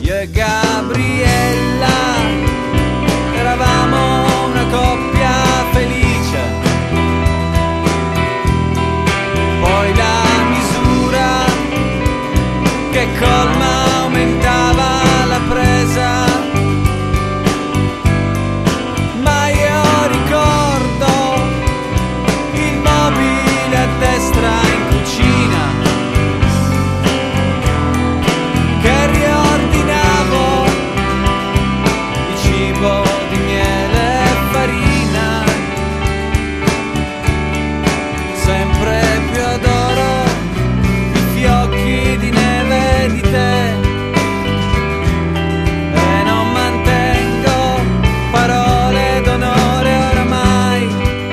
Io e Gabriella eravamo una coppia felice, poi la misura che colma aumentava la presa, ma io ricordo il mobile a destra in cucina che riordinavo, il cibo di miele e farina, sempre più adoro i fiocchi di neve di te e non mantengo parole d'onore oramai,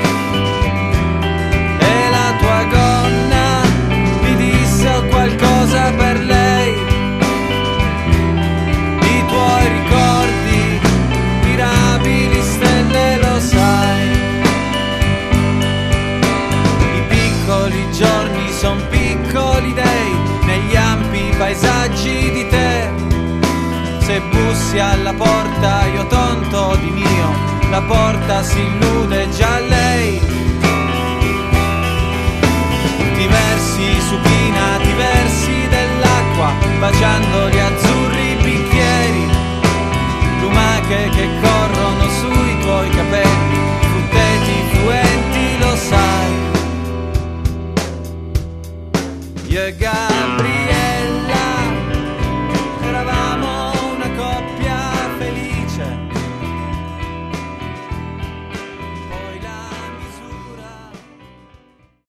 e la tua gonna mi disse ho qualcosa per lei, i tuoi ricordi mirabili stelle lo sai, i piccoli giorni son piccoli dei negli ampi paesaggi di te, se bussi alla porta io tonto di mio, la porta si illude già lei, ti versi supina, ti versi dell'acqua baciando gli azzurri bicchieri, lumache che corrono sui tuoi capelli, frutteti fluenti lo sai. Io e Gabriele